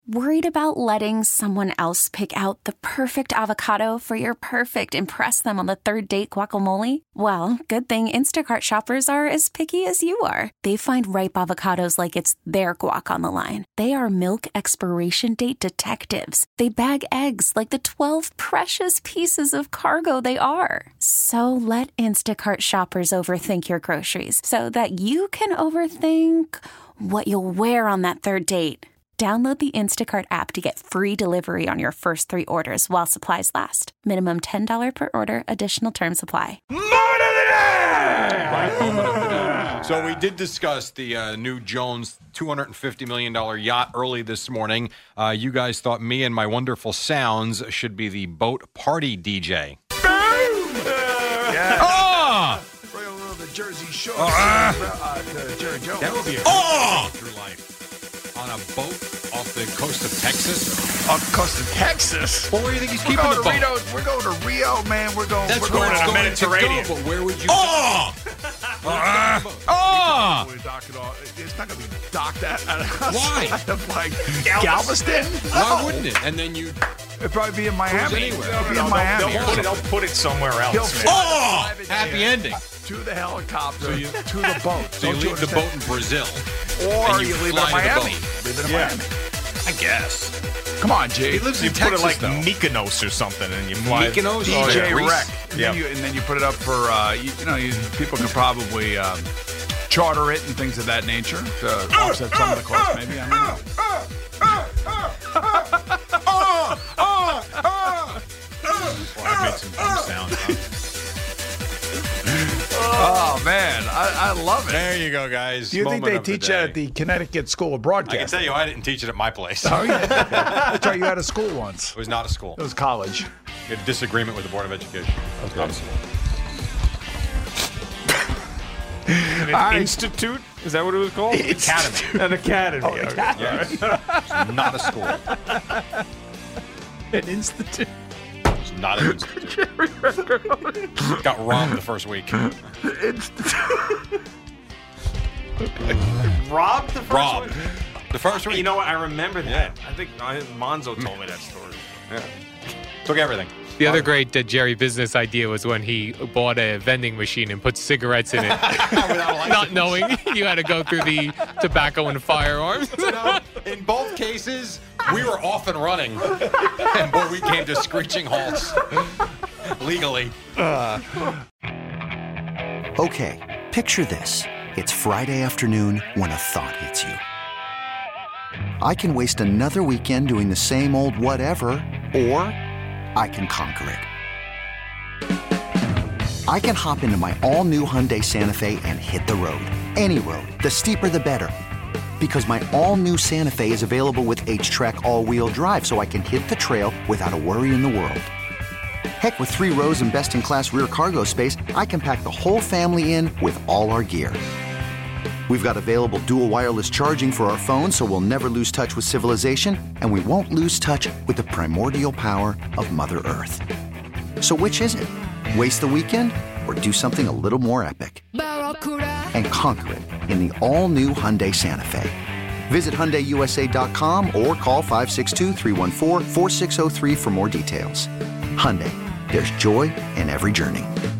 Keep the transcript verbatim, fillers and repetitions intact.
Worried about letting someone else pick out the perfect avocado for your perfect impress them on the third date guacamole? Well, good thing Instacart shoppers are as picky as you are. They find ripe avocados like it's their guac on the line. They are milk expiration date detectives. They bag eggs like the twelve precious pieces of cargo they are. So let Instacart shoppers overthink your groceries so that you can overthink what you'll wear on that third date. Download the Instacart app to get free delivery on your first three orders while supplies last. Minimum ten dollars per order. Additional terms apply. Moment of the day! Right, moment of the day. So we did discuss the uh, new Jones two hundred fifty million dollars yacht early this morning. Uh, you guys thought me and my wonderful sounds should be the boat party D J. Boom! Yes. Oh! Bring a little of the Jersey Shore Oh, uh, uh, to Jerry Jones. That would be a oh! through life. On a boat off the coast of Texas? Off the coast of Texas? Well, where do you think he's we're keeping going the to boat? Reno, we're going to Rio, man. We're going, That's we're where going it's to going Mediterranean. to go, but where would you Oh! Uh, oh! We're docking all, it's not going to be docked at, at Why? Of like Galveston? Why wouldn't it? And then you It'd probably be in Miami. anywhere. It'd be No, in no, Miami. They'll, put it, they'll put it somewhere else. He'll- man. Oh! Happy ending. To the helicopter, So you- to the boat. So you Don't leave the understand? boat in Brazil. Or and you you, leave it fly in to the Miami. boat. Leave it in Yeah. Miami. I guess. Come on, Jay. He lives You in put Texas, it like though. Mykonos or something, and you fly. Mykonos? D Oh, J yeah. Greece. Wreck. And, Yeah. then you, and then you put it up for, uh, you, you know, you, people could probably um, charter it and things of that nature to offset some of the cost, maybe. I mean, Well, I made some dumb sounds. Huh? oh, man. I, I love it. There you go, guys. Do you think Moment they of the teach that day. at the Connecticut School of I can Broadcasting? tell you, I didn't teach it at my place. Oh, yeah. That's right. You had a school once. It was not a school. It was college. We had a disagreement with the Board of Education. Okay. Not a school. An I- institute? Is that what it was called? Academy. An academy. Oh, okay. academy. Yes. It's not a school. An institute. It's not an institute. Got robbed the first week. Robbed the first Robbed. one? The first week. You know what? I remember that. I think I, Monzo told me that story. Yeah. Took everything. The other great uh, Jerry business idea was when he bought a vending machine and put cigarettes in it, not knowing you had to go through the tobacco and firearms. You know, in both cases, we were off and running. And boy, we came to screeching halts. Legally. Okay, picture this. It's Friday afternoon when a thought hits you. I can waste another weekend doing the same old whatever, or I can conquer it. I can hop into my all-new Hyundai Santa Fe and hit the road. Any road. The steeper, the better. Because my all-new Santa Fe is available with H-Track all-wheel drive, so I can hit the trail without a worry in the world. Heck, with three rows and best-in-class rear cargo space, I can pack the whole family in with all our gear. We've got available dual wireless charging for our phones, so we'll never lose touch with civilization, and we won't lose touch with the primordial power of Mother Earth. So which is it? Waste the weekend or do something a little more epic? And conquer it in the all-new Hyundai Santa Fe. Visit Hyundai U S A dot com or call five six two, three one four, four six zero three for more details. Hyundai, there's joy in every journey.